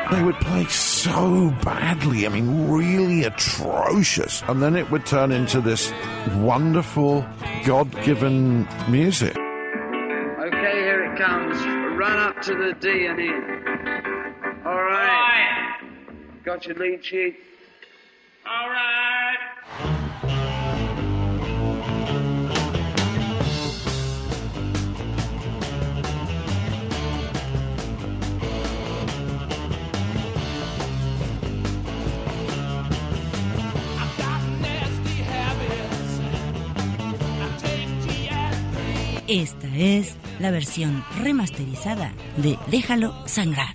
They would play so badly, I mean, really atrocious. And then it would turn into this wonderful, God-given music. Okay, here it comes. Run up to the D and in. All right. Got your lead sheet? All right. Esta es la versión remasterizada de Déjalo Sangrar.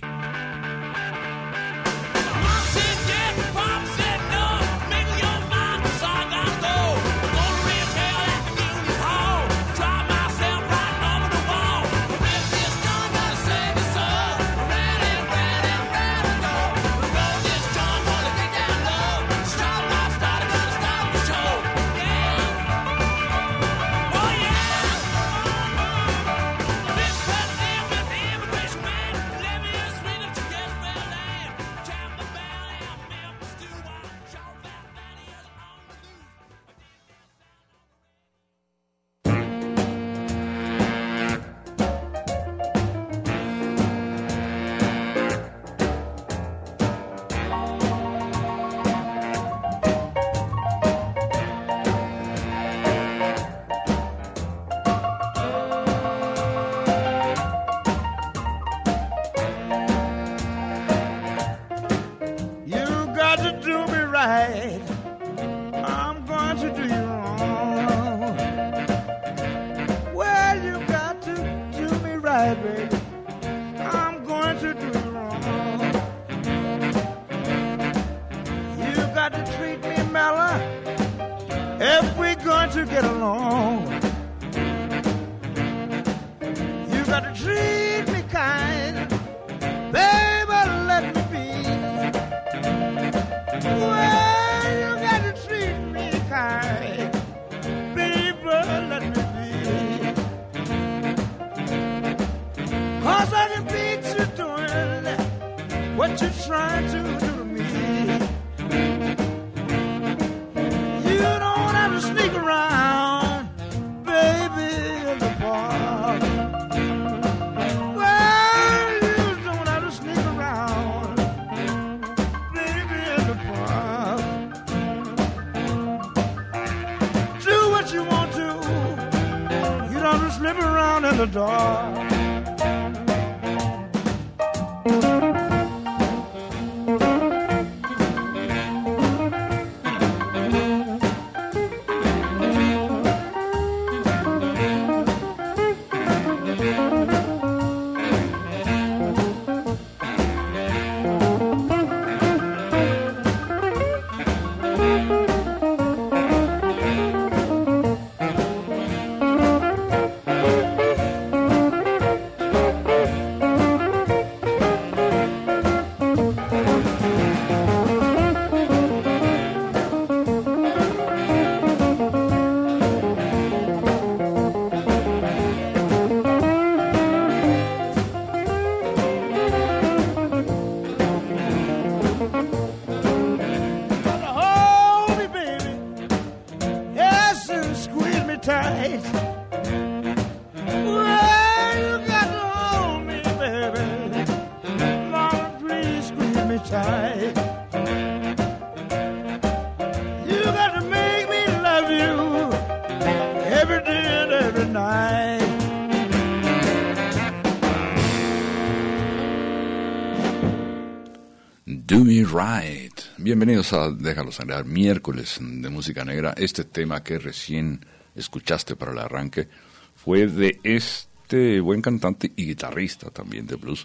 Do Me Right. Bienvenidos a Déjalo Sangrar, miércoles de música negra. Este tema que recién escuchaste para el arranque fue de este buen cantante y guitarrista también de blues,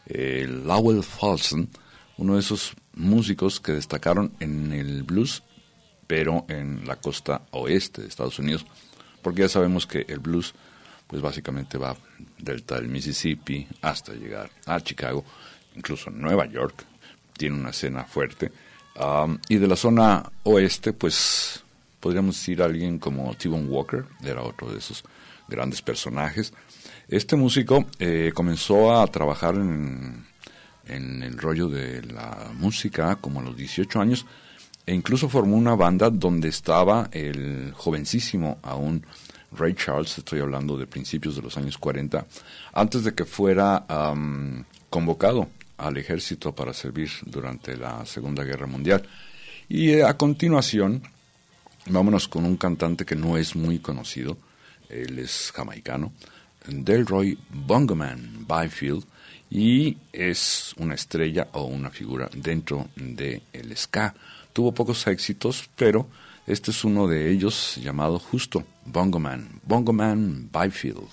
Lowell Fulson, uno de esos músicos que destacaron en el blues, pero en la costa oeste de Estados Unidos, porque ya sabemos que el blues pues básicamente va delta del Mississippi hasta llegar a Chicago, incluso Nueva York. Tiene una escena fuerte, y de la zona oeste pues podríamos decir alguien como T-Bone Walker, era otro de esos grandes personajes. Este músico comenzó a trabajar en el rollo de la música como a los 18 años, e incluso formó una banda donde estaba el jovencísimo aún Ray Charles. Estoy hablando de principios de los años 40, antes de que fuera convocado al ejército para servir durante la Segunda Guerra Mundial. Y a continuación, vámonos con un cantante que no es muy conocido, él es jamaicano, Delroy Bongoman Byfield, y es una estrella o una figura dentro del ska. Tuvo pocos éxitos, pero este es uno de ellos, llamado justo Bongoman Byfield.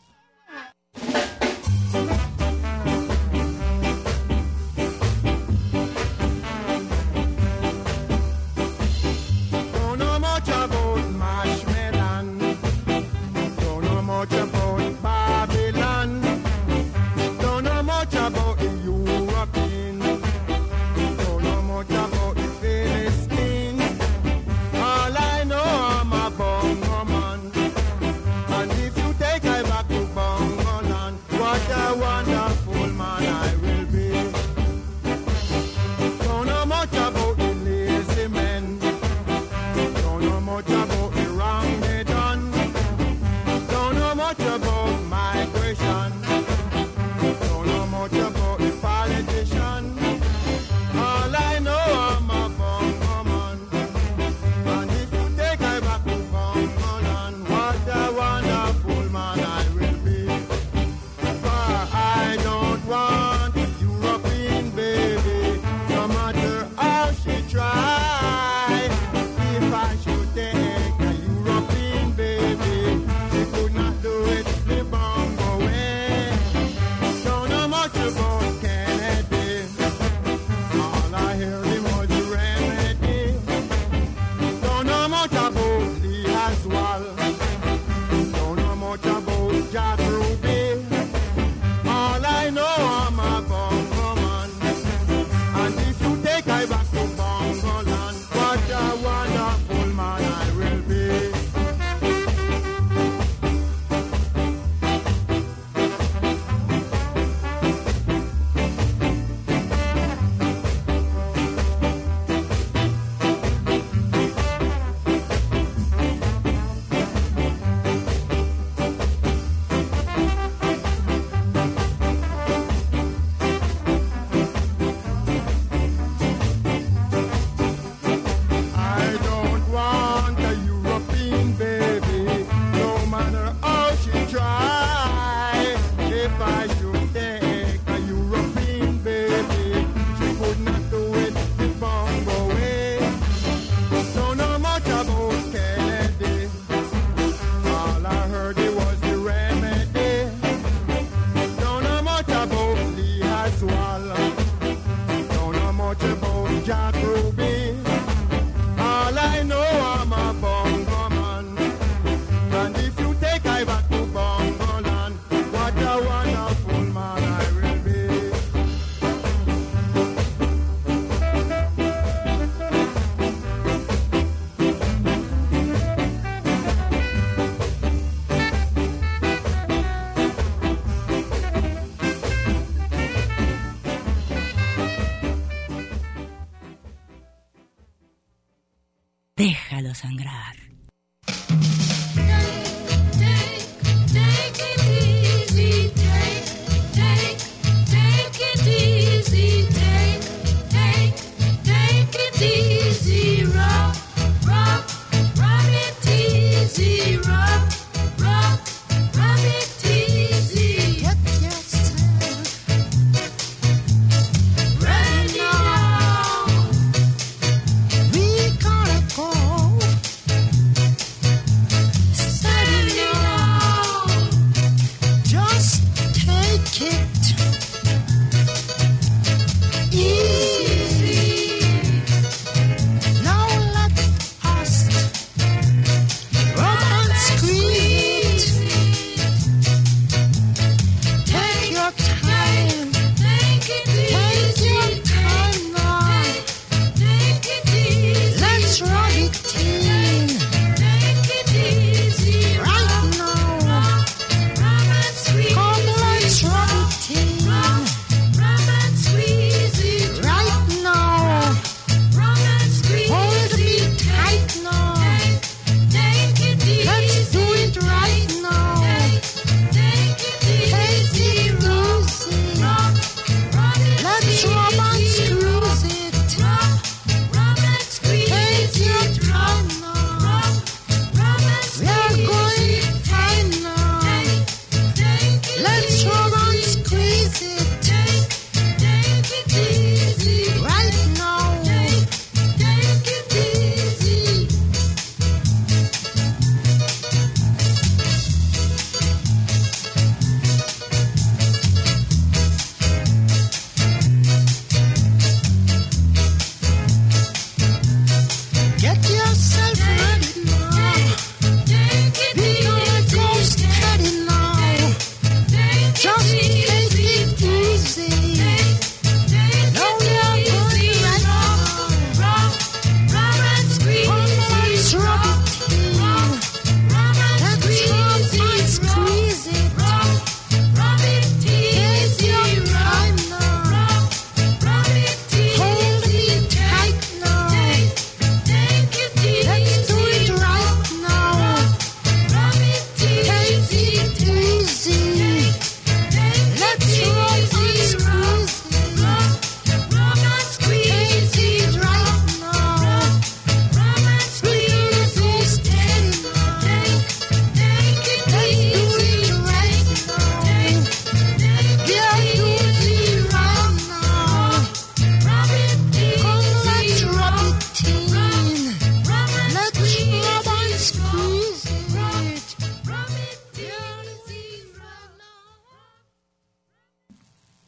Déjalo sangrar.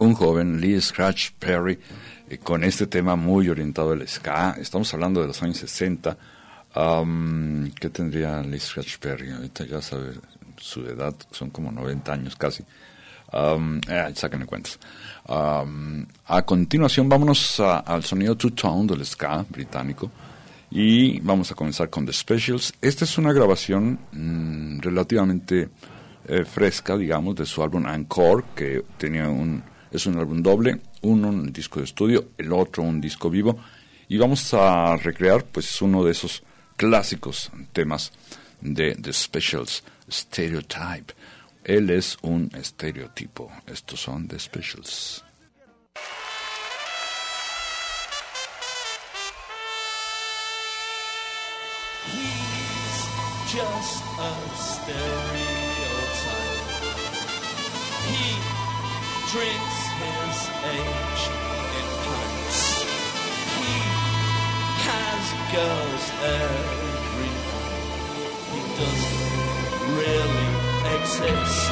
un joven, Lee Scratch Perry, con este tema muy orientado al ska. Estamos hablando de los años 60. ¿Qué tendría Lee Scratch Perry? Ahorita ya sabe su edad, son como 90 años casi. Sáquenle cuentas. A continuación vámonos al sonido two-tone del ska británico y vamos a comenzar con The Specials. Esta es una grabación relativamente fresca, digamos, de su álbum Encore, que es un álbum doble, un disco de estudio, el otro un disco vivo, y vamos a recrear pues uno de esos clásicos temas de The Specials, Stereotype. Él es un estereotipo. Estos son The Specials. He's just a stereotype. He drinks his age in pints. He has girls every night. He doesn't really exist.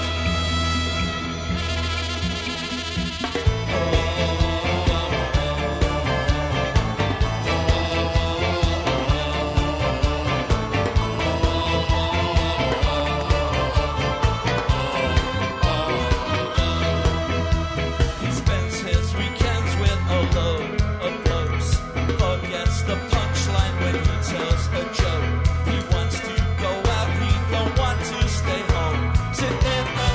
He spends his weekends with a load of blokes. Forgets the punchline when he tells a joke. He wants to go out, he don't want to stay home. Sit in a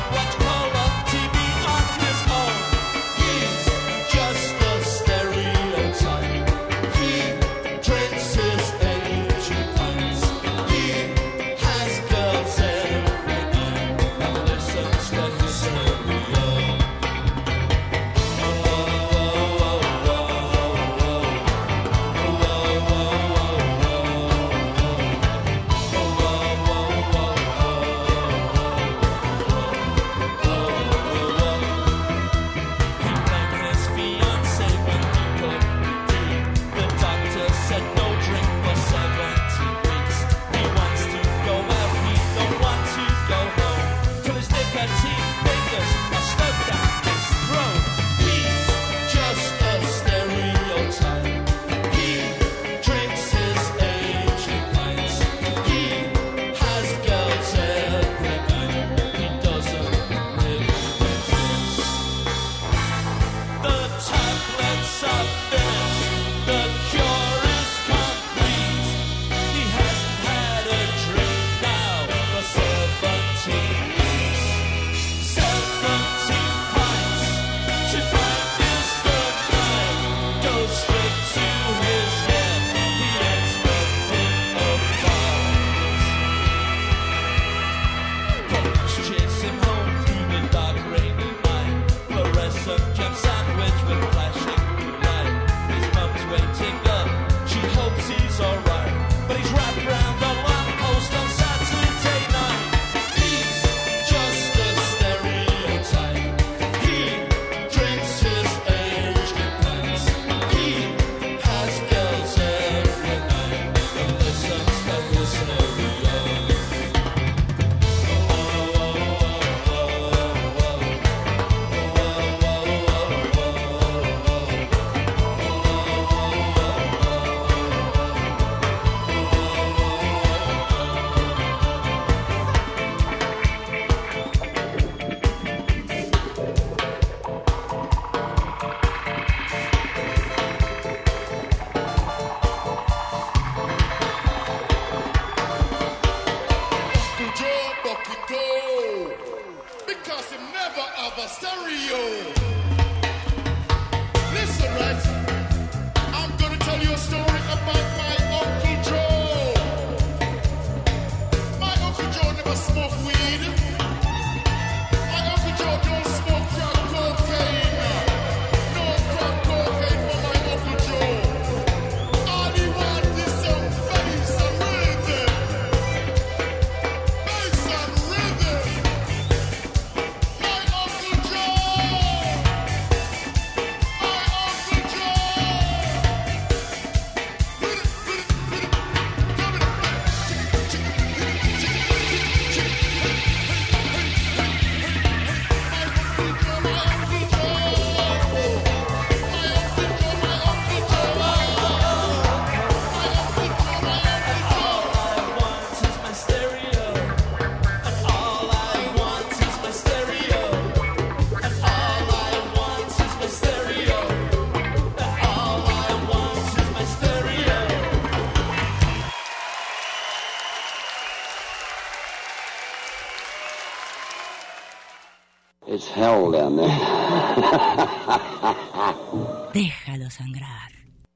Déjalo sangrar.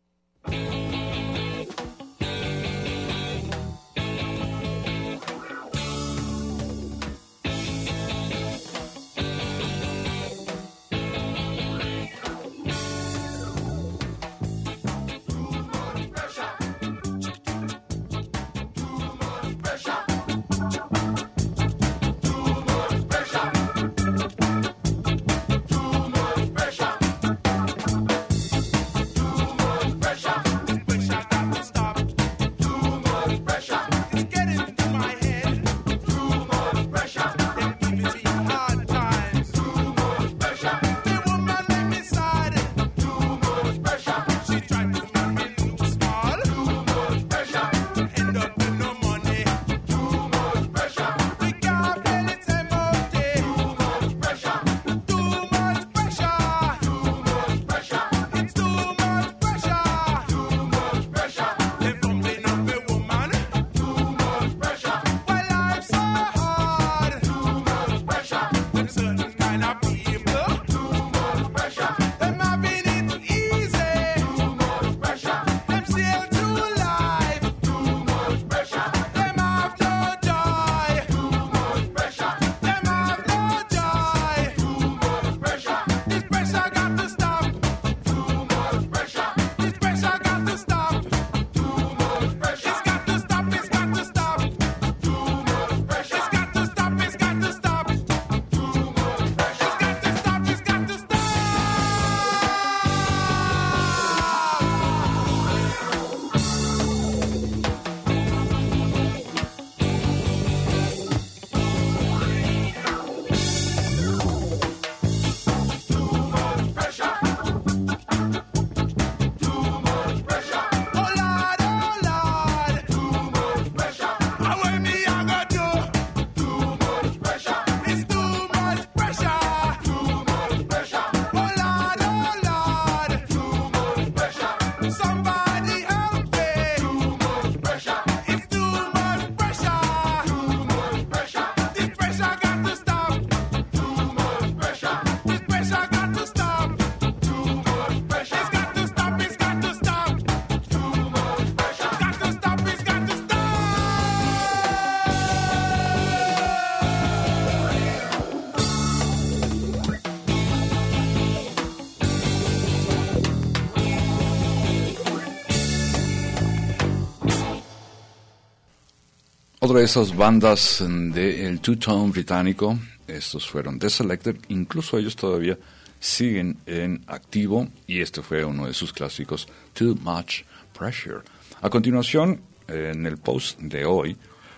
Otra de esas bandas del two-tone británico, estos fueron The Selected, incluso ellos todavía siguen en activo y este fue uno de sus clásicos, Too Much Pressure. A continuación, en el post de hoy,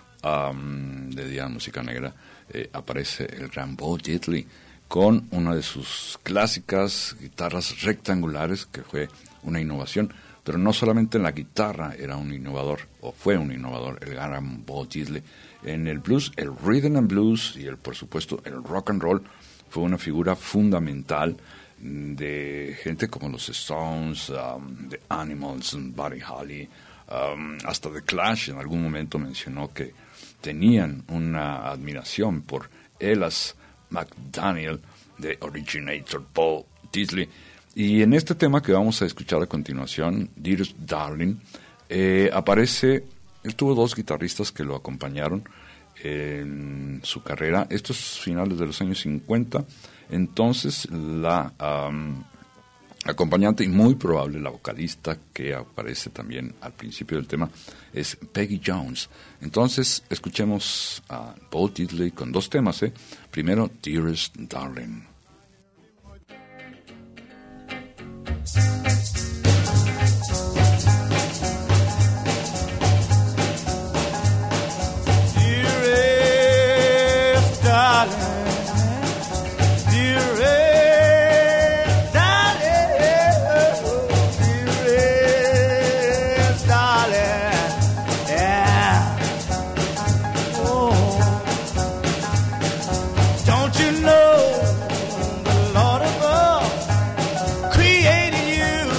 de Día de Música Negra, aparece el gran Bo Diddley con una de sus clásicas guitarras rectangulares, que fue una innovación. Pero no solamente en la guitarra era un innovador, o fue un innovador, el gran Bo Diddley. En el blues, el rhythm and blues y, por supuesto, el rock and roll, fue una figura fundamental de gente como los Stones, The Animals, Buddy Holly, hasta The Clash en algún momento mencionó que tenían una admiración por Elas McDaniel, de Originator Bo Diddley. Y en este tema que vamos a escuchar a continuación, Dearest Darling, aparece, él tuvo dos guitarristas que lo acompañaron en su carrera, estos finales de los años 50, entonces la acompañante y muy probable la vocalista que aparece también al principio del tema es Peggy Jones. Entonces escuchemos a Bo Diddley con dos temas, primero Dearest Darling. Dearest darling, dearest darling, yeah. Oh, don't you know the Lord above created you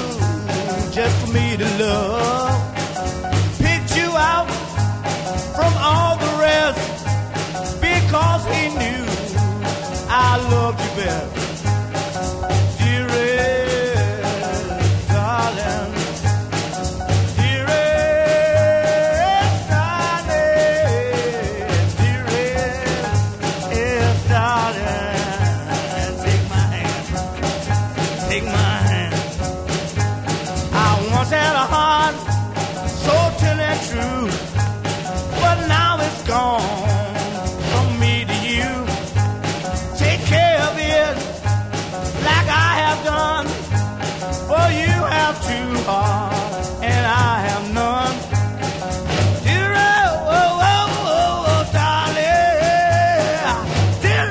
take my hand. I once had a heart so tender and true, but now it's gone from me to you. Take care of it like I have done, for you have two hearts and I have none. Dear, oh, oh, oh, oh, darling, dear,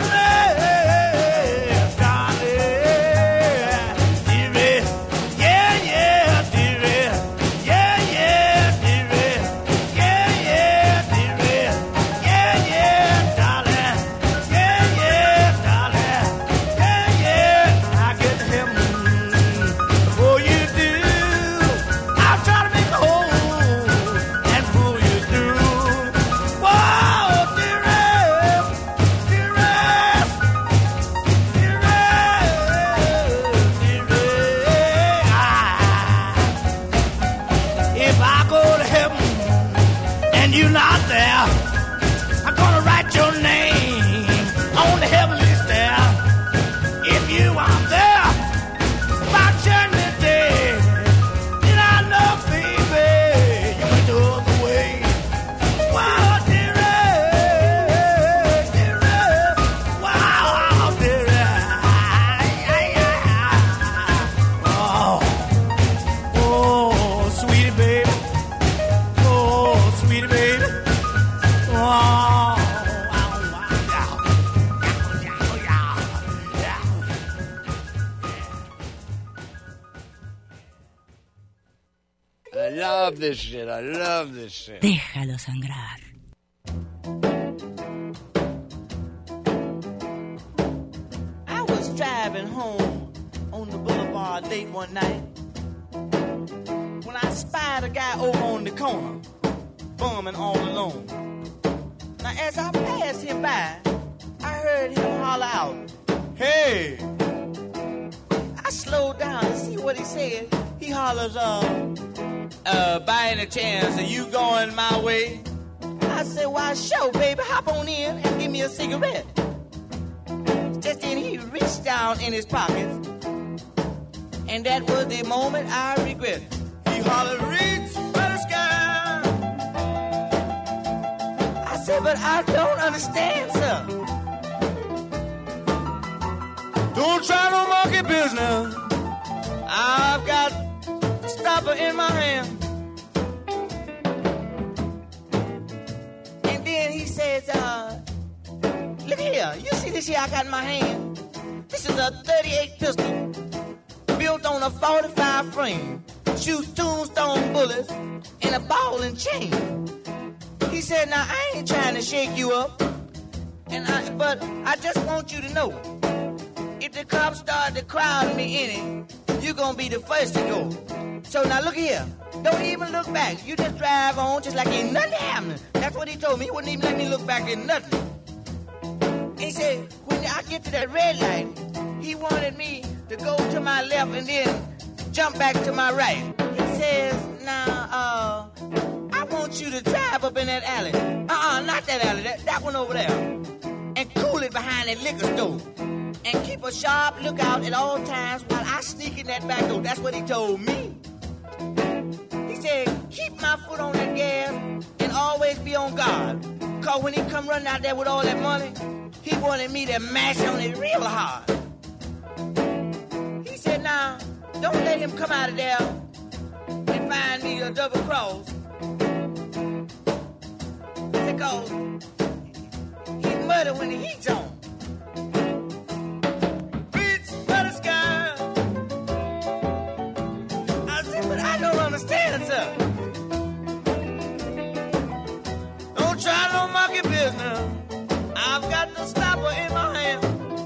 darling, dear, yeah, yeah, dear, yeah, yeah, dear, yeah, yeah, dear, yeah, yeah, darling, yeah, yeah, darling, yeah, yeah. I get him before you do. I'll try to make a hole and pull you through. Whoa, dearest, dearest, if I go to heaven and you're not there, I'm gonna write your name on the heavenly stair. If you aren't there by judgment day, then I know, baby, you went the other way. Wow, dearest, dearest, wow, dearest. Oh, oh, sweetie baby, oh, sweetie baby, oh, I love this shit. I love this shit. Déjalo sangrar. I was driving home on the boulevard late one night when I spied a guy over on the corner, bumming all alone. Now as I passed him by, I heard him holler out, "Hey!" I slowed down to see what he said. He hollers, by any chance, are you going my way? I said, why, sure, baby, hop on in and give me a cigarette. Just then he reached down in his pocket, and that was the moment I regret. He hollered, reach for the sky. I said, but I don't understand, sir. Don't try no monkey business. I've got a stopper in my hand. And then he says, look here, you see this here I got in my hand? This is a 38 pistol built on a 45 frame. Shoots tombstone bullets and a ball and chain. He said, now I ain't trying to shake you up, but I just want you to know, if the cops start to crowd me in it, you're gonna be the first to go. So now look here, don't even look back. You just drive on just like ain't nothing happening. That's what he told me. He wouldn't even let me look back in nothing. He said, when I get to that red light, he wanted me to go to my left and then jump back to my right. He says, now, I want you to drive up in that alley. Not that alley, that one over there. And cool it behind that liquor store. And keep a sharp lookout at all times while I sneak in that back door. That's what he told me. He said, keep my foot on that gas and always be on guard. Cause when he come running out there with all that money, he wanted me to mash on it real hard. He said, now, don't let him come out of there and find me a double cross. Because he murder when the heat's on. Reach for the sky. I said, but I don't understand, sir. Don't try no monkey business. I've got the stopper in my hand.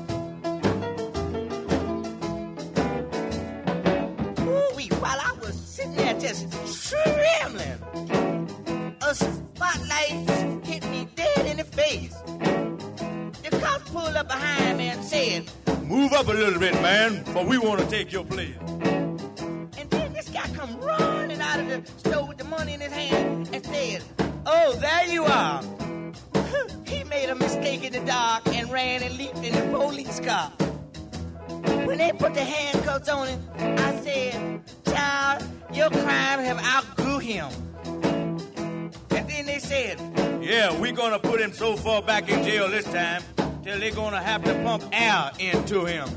Ooh-wee, while I was sitting there just trembling, a spotlight hit me dead in the face. The cop pulled up behind me and said, move up a little bit, man, for we want to take your place. And then this guy come running out of the store with the money in his hand and said, oh, there you are. He made a mistake in the dark and ran and leaped in the police car. When they put the handcuffs on him, I said, child, your crime have outgrew him. And then they said, yeah, we're gonna put him so far back in jail this time till they're gonna have to pump air into him.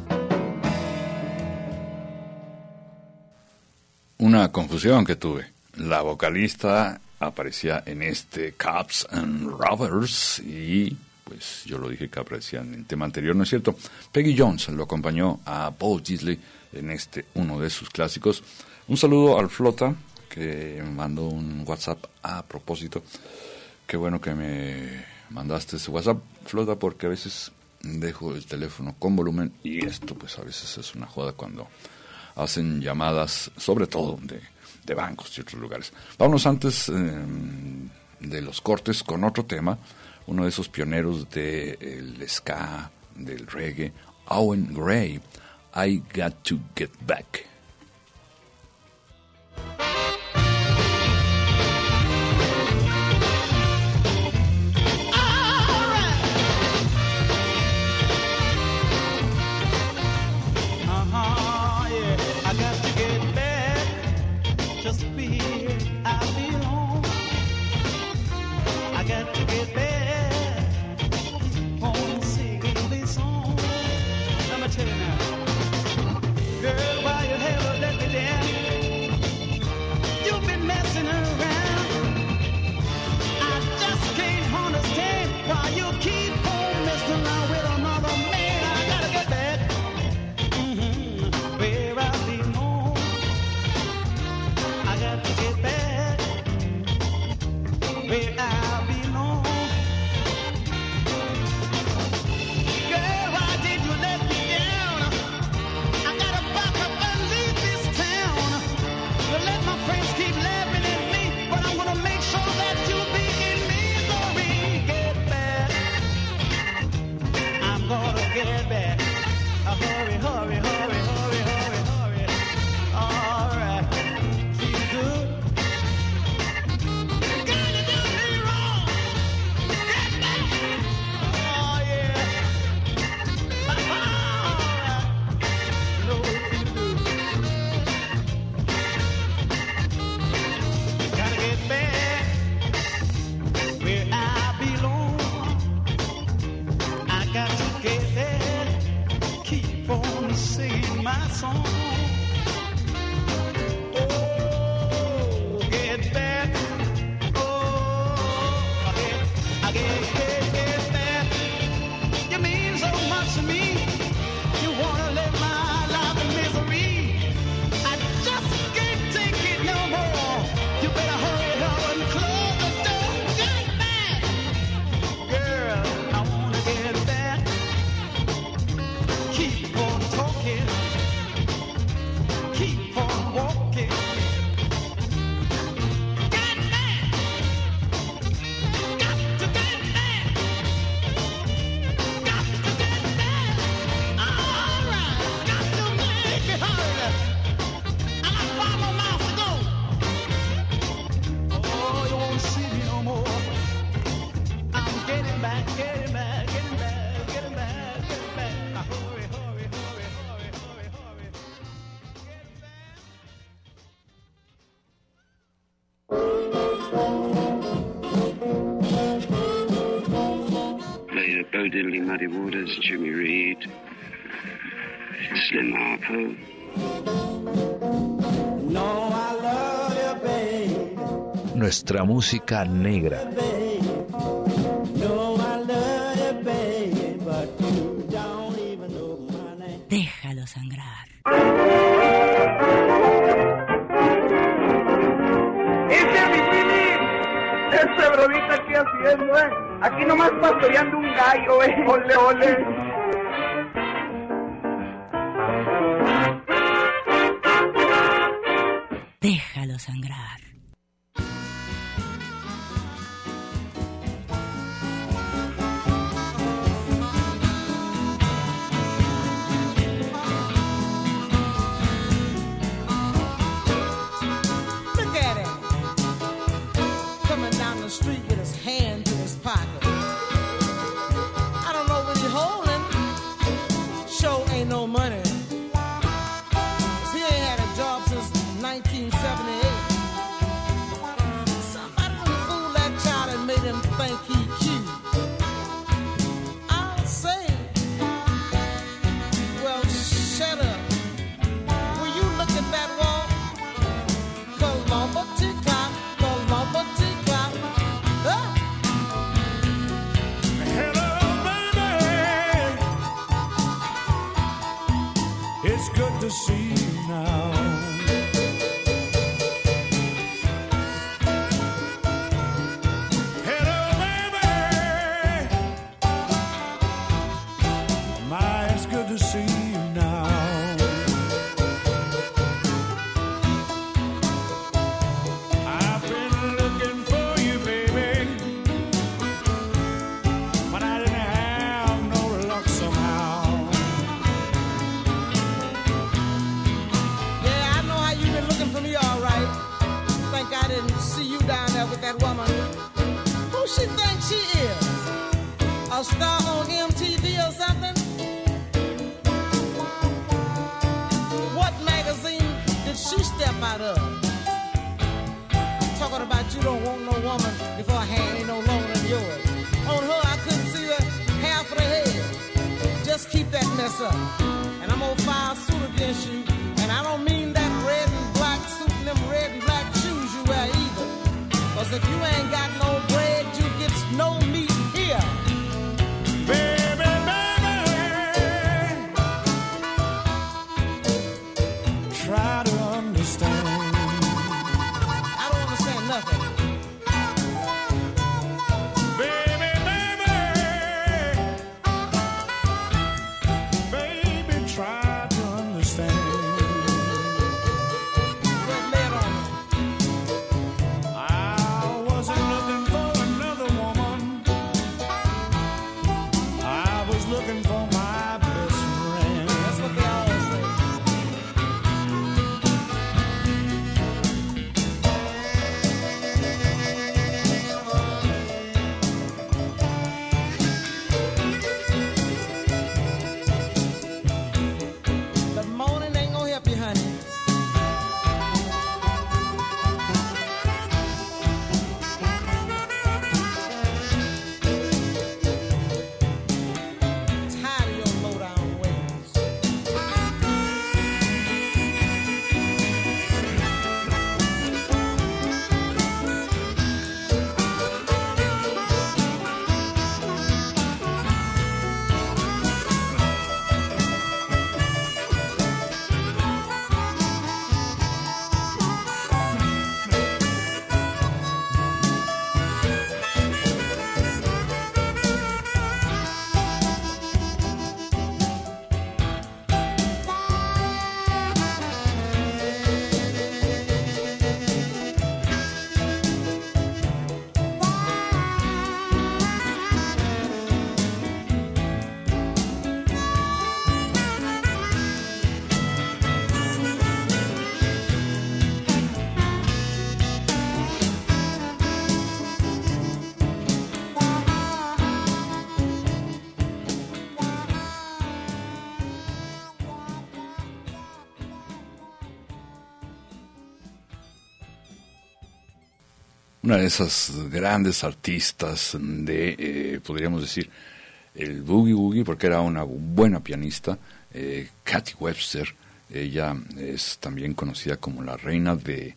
Una confusión que tuve. La vocalista aparecía en este Cops and Robbers y pues yo lo dije que aparecía en el tema anterior, ¿no es cierto? Peggy Jones lo acompañó a Paul Gisley en uno de sus clásicos. Un saludo al Flota, que me mandó un WhatsApp a propósito. Qué bueno que me mandaste ese WhatsApp, Flota, porque a veces dejo el teléfono con volumen y esto pues a veces es una joda cuando hacen llamadas, sobre todo de bancos y otros lugares. Vámonos antes de los cortes con otro tema, uno de esos pioneros del ska, del reggae, Owen Gray, I Got to Get Back. Bo Diddley, Muddy Waters, Jimmy Reed, Slim Harpo. no, I love you, babe. Nuestra música negra. No, I love you, babe, but you don't even know my name. Déjalo sangrar. Ese mi Jimmy, ese bromita aquí haciendo, Aquí nomás pastoreando un gallo, ole, ole. Déjalo sangrar. Look at him, coming down the street with his hand in his pocket. I don't know what he's holding. Sure ain't no money. see you now. Hello, baby. My, it's good to see you now. I've been looking for you, baby, but I didn't have no luck somehow. Yeah, I know how you've been looking for me, all right. Think I didn't see you down there with that woman. Who she thinks she is? A star on MTV or something? What magazine did she step out of? Talking about you don't want no woman before her hand ain't no longer than yours. On her, I couldn't see the half of the head. Just keep that mess up. And I'm gonna file suit against you. And I don't mean that red and black suit and them red and black shoes you wear either. Cause if you ain't got no bread, you get no meat here. Baby, baby, try to understand. I don't understand nothing. Baby, baby, baby, try to understand. Well, lay it on me. I wasn't looking for another woman. I was looking for my best friend. That's what they all say. But moaning ain't gonna help you, honey. Tired of your low-down ways. Una de esas grandes artistas de, podríamos decir, el boogie woogie, porque era una buena pianista, Katy Webster. Ella es también conocida como la reina de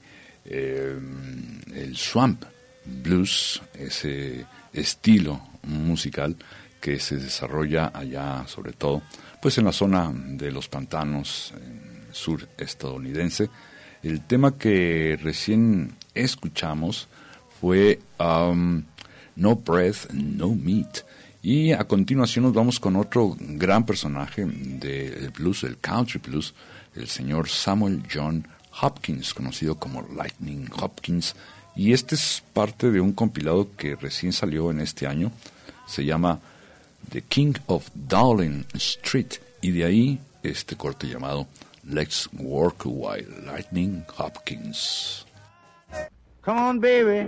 el swamp blues, ese estilo musical que se desarrolla allá, sobre todo, pues en la zona de los pantanos sur estadounidense. El tema que recién escuchamos fue No Breath, No Meat. Y a continuación nos vamos con otro gran personaje del blues, el country blues, el señor Samuel John Hopkins, conocido como Lightning Hopkins. Y este es parte de un compilado que recién salió en este año. Se llama The King of Dowling Street. Y de ahí este corte llamado Let's Work a While, Lightning Hopkins. Come on, baby.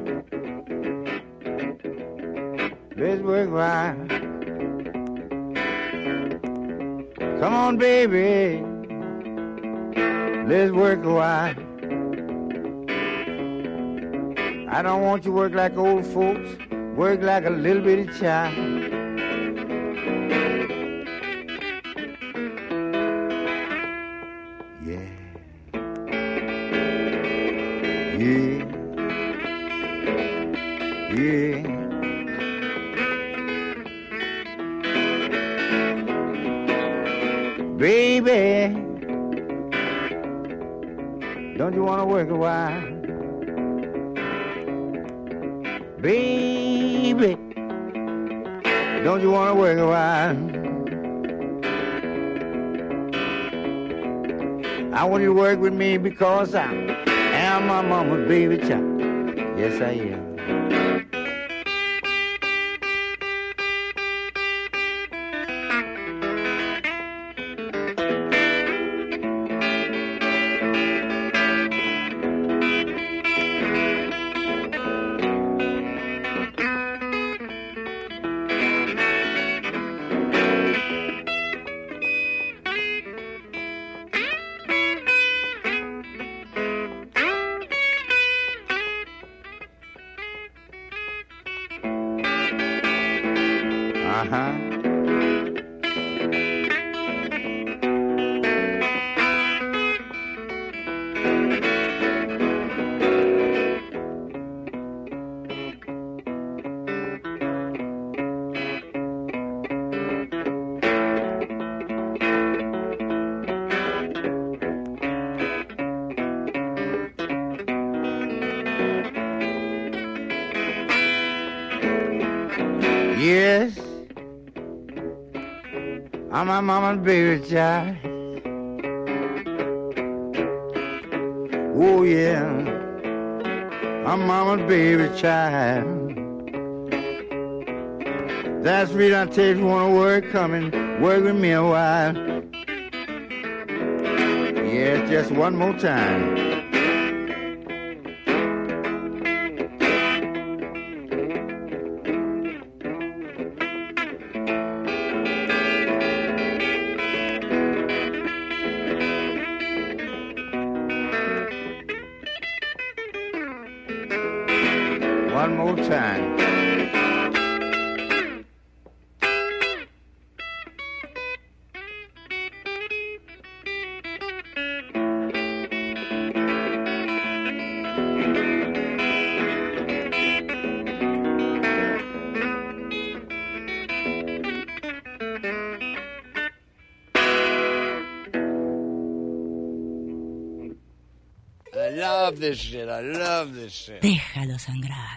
Let's work right. Come on, baby. Let's work a while. I don't want you to work like old folks. Work like a little bitty child. Yeah. Yeah. Yeah. Baby, Don't you want to work a while? Baby, don't you want to work a while? I want you to work with me because I am my mama's baby child. Yes, I am. Yes, I'm my mama's baby child. Oh yeah, I'm mama's baby child. That's the reason I tell you, if you want to work, come and work with me a while. Yeah, just one more time. One more time. I love this shit. I love this shit. Déjalo sangrar.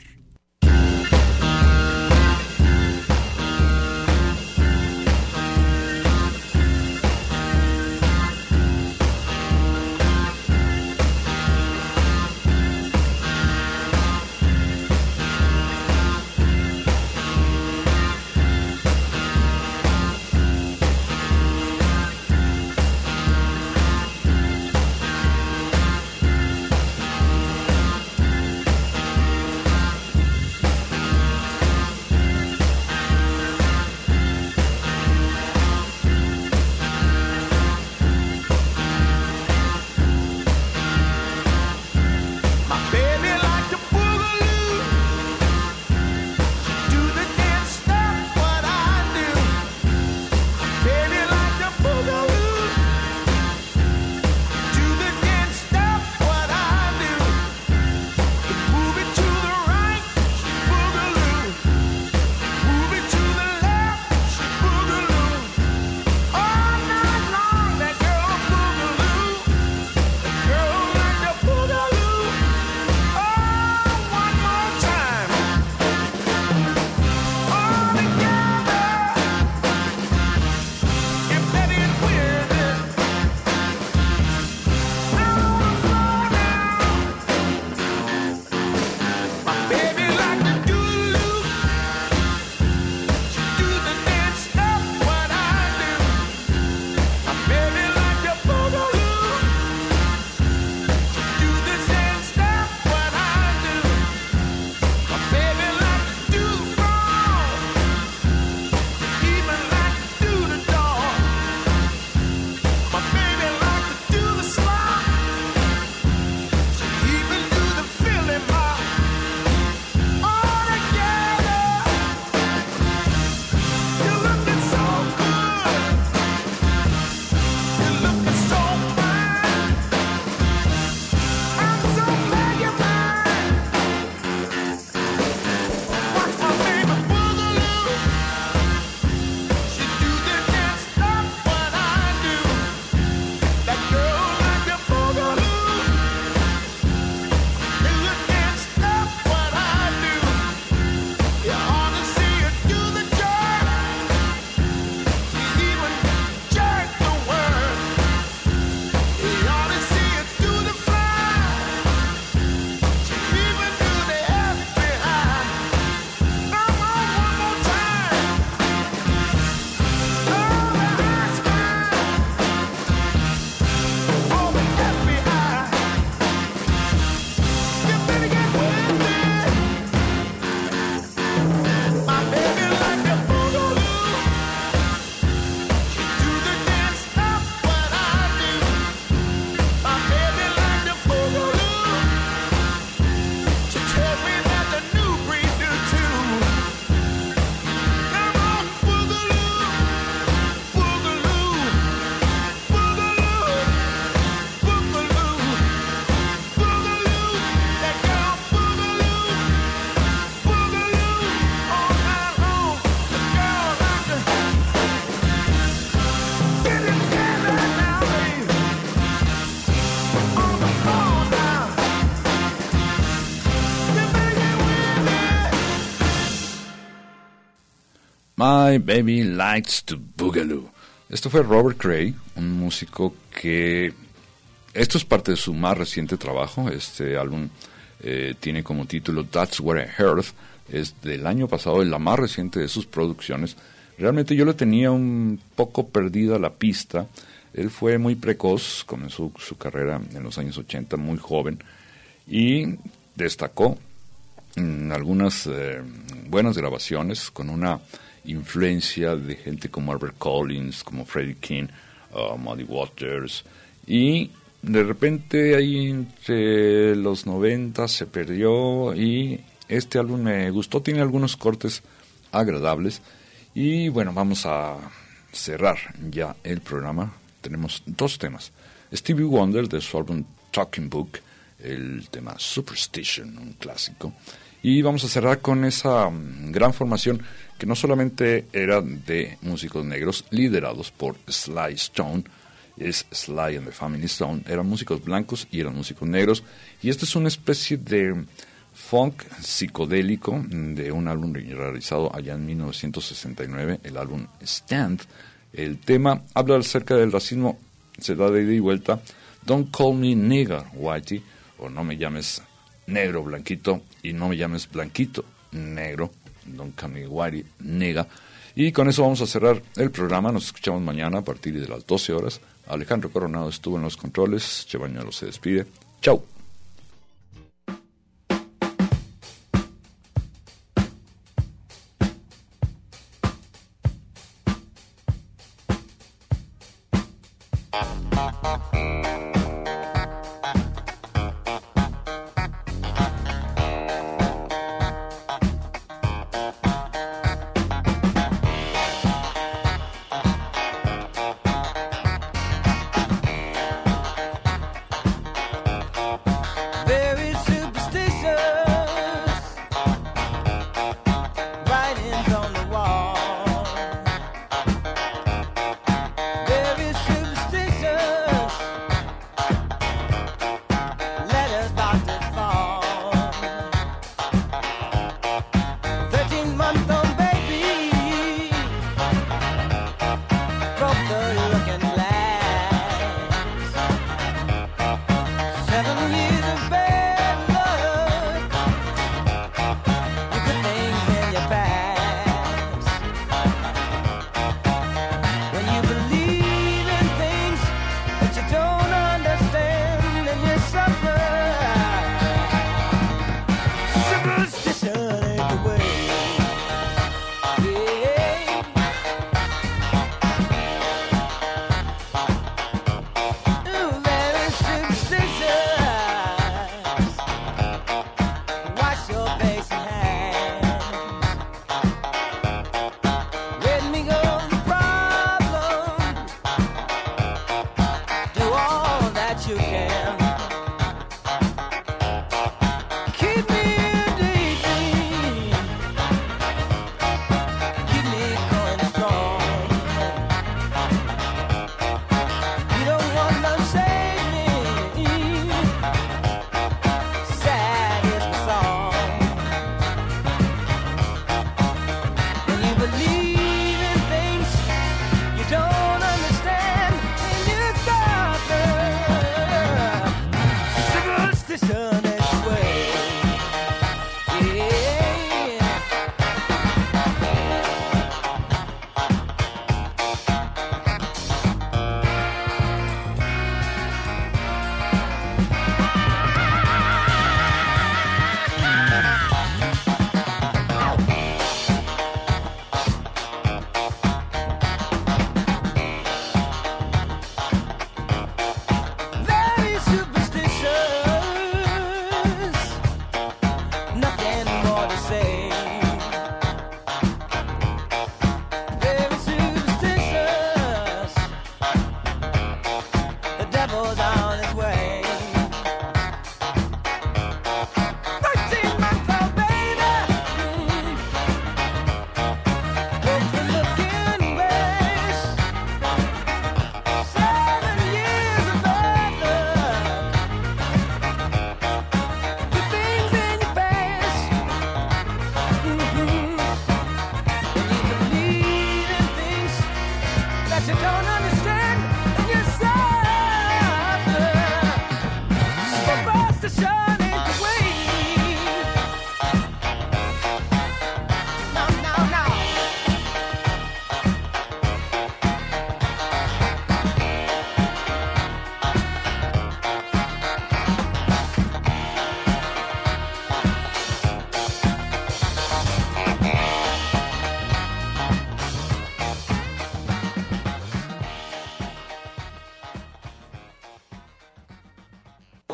My Baby Likes to Boogaloo. Esto fue Robert Cray, un músico que... Esto es parte de su más reciente trabajo. Este álbum tiene como título That's What I Heard. Es del año pasado, es la más reciente de sus producciones. Realmente yo le tenía un poco perdida la pista. Él fue muy precoz, comenzó su carrera en los años 80, muy joven, y destacó en algunas buenas grabaciones con una influencia de gente como Albert Collins, como Freddie King, Muddy Waters, y de repente ahí entre los 90 se perdió, y este álbum me gustó, tiene algunos cortes agradables. Y bueno, vamos a cerrar ya el programa. Tenemos dos temas. Stevie Wonder de su álbum Talking Book, el tema Superstition, un clásico. Y vamos a cerrar con esa gran formación que no solamente era de músicos negros liderados por Sly Stone, es Sly and the Family Stone, eran músicos blancos y eran músicos negros. Y esta es una especie de funk psicodélico de un álbum realizado allá en 1969, el álbum Stand. El tema habla acerca del racismo, se da de ida y vuelta. Don't call me nigger, whitey, o no me llames negro, blanquito, y no me llames blanquito, negro. Don't call me whitey, nigger. Y con eso vamos a cerrar el programa. Nos escuchamos mañana a partir de las 12 horas. Alejandro Coronado estuvo en los controles. Che Bañuelos se despide. Chau.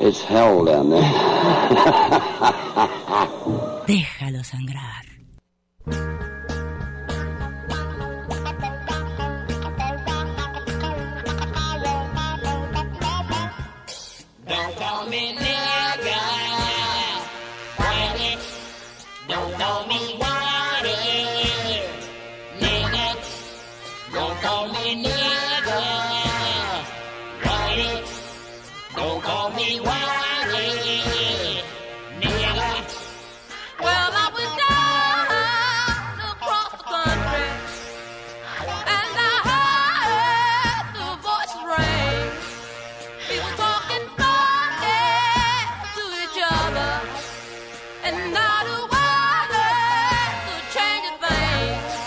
It's hell down there. Déjalo sangrar. Don't call me nigga, whitey. Don't call me whitey, nigga. Don't call me nigga, whitey. Don't call me whitey, nigga. Well, I was down across the country, and I heard the voices ring. People talking funny to each other, and not a word could change a thing.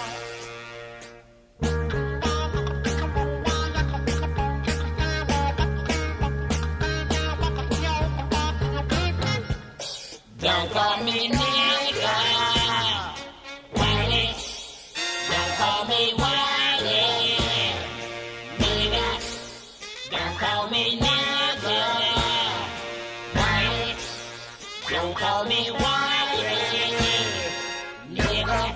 Don't call me nigga, whitey. Don't call me whitey, nigga. Don't call me nigga, whitey. Don't call me whitey, nigga.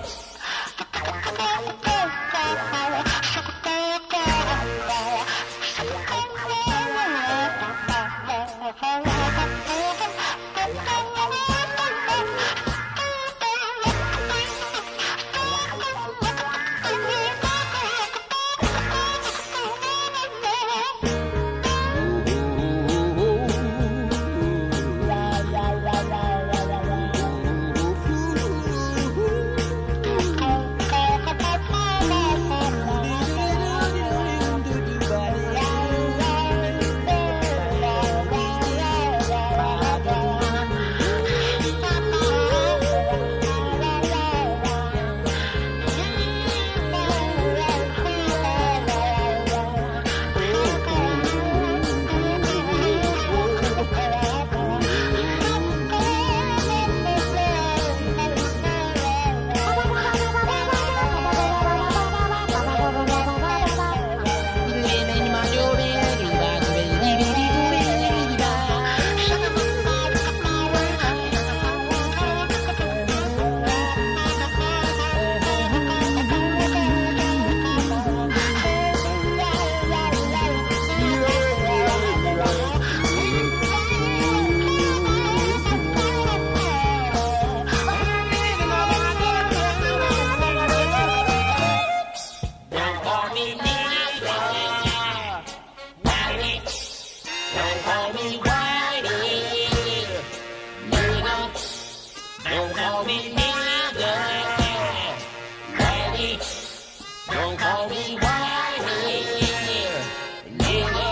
Don't call me nigga, whitey. Don't call me whitey, nigga. Don't call me nigga, whitey. Don't call me whitey, nigga.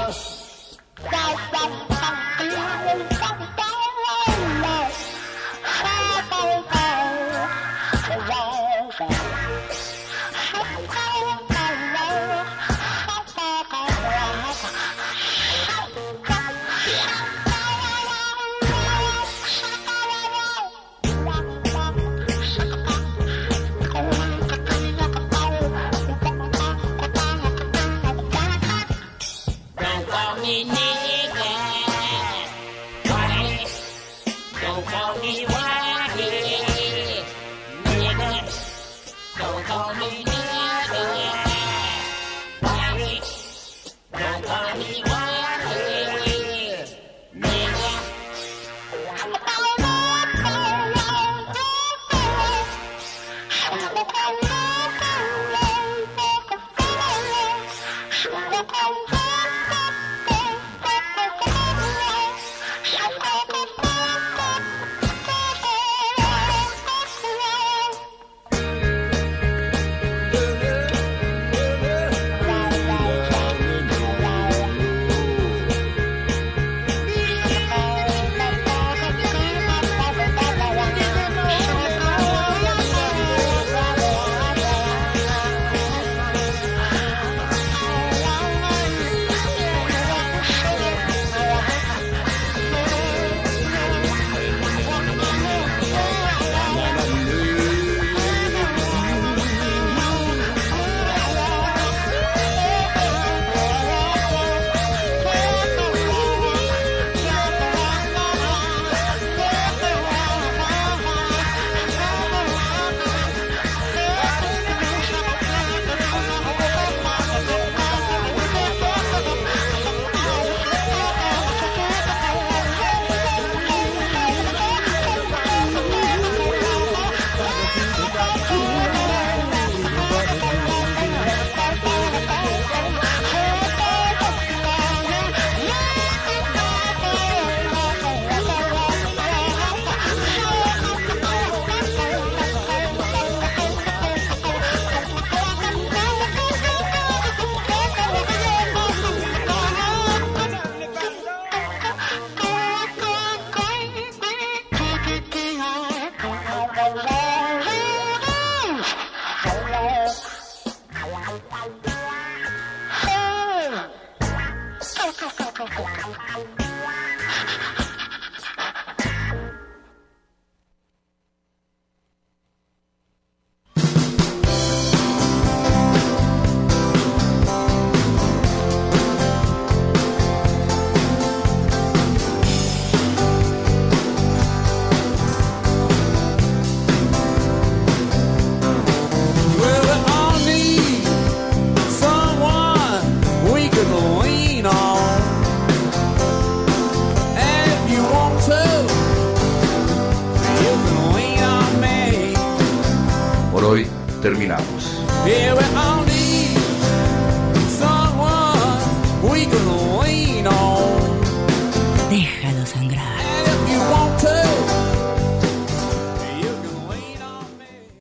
Don't call me nigga, whitey. Don't call me whitey, nigga. Don't call me nigga, whitey. Don't call me whitey, nigga. Por hoy terminamos. Yeah, we all need someone we can lean on. Déjalo sangrar. And if